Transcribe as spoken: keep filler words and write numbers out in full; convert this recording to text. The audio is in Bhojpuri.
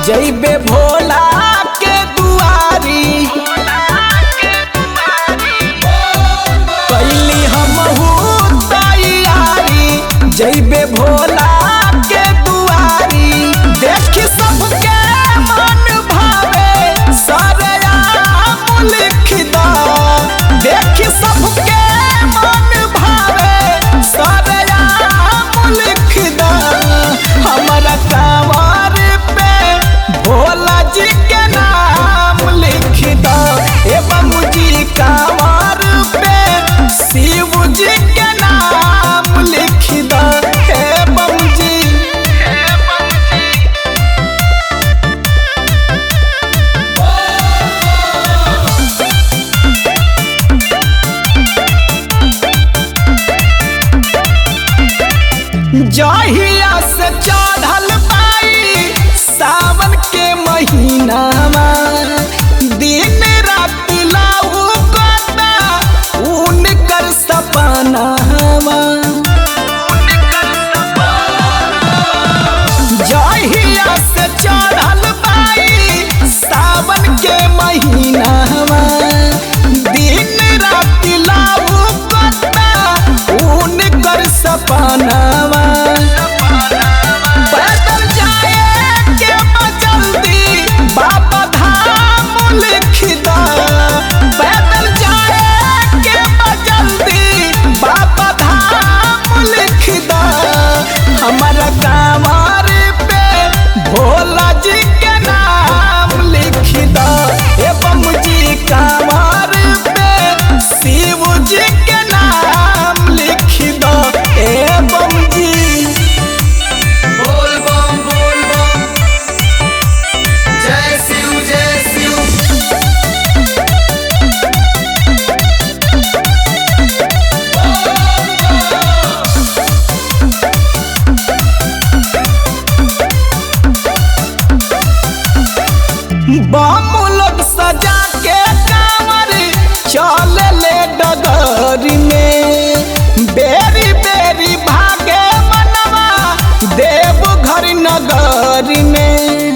जइबे भोला के दुआरी कैली हमहू तैयारी जइबे भोला के दुआरी देखी सबके मन भावे सरयाम लिख द देखी सबके मन भावे सरयाम लिख द हमारा कांवर पे भोला जी के नाम लिख द ए बाबूजी कांवर पे शिव जी के नाम लिख द हे बाबूजी जहिया से चढ़ल बाई सावन के महीना दिन रात लाऊ कता उनकर सपना जहिया से चढ़ल बाई सावन के महीना दिन रात लाऊ कता उनकर सपना पैदल जाए के जल्दी बाबा धाम लिख द पैदल जाए के जल्दी बाबा धाम लिख द हमारा कांवर पे भोला जी के नाम लिख द ए बाबूजी कांवर पे शिव जी के नाम लिख द ए बाबूजी बोल बम बोल बम जय शिव जय शिव बम लोग सजा के कांवर चले ले डगरी में बेरी बेरी भागे मनवा देव घर नगरी में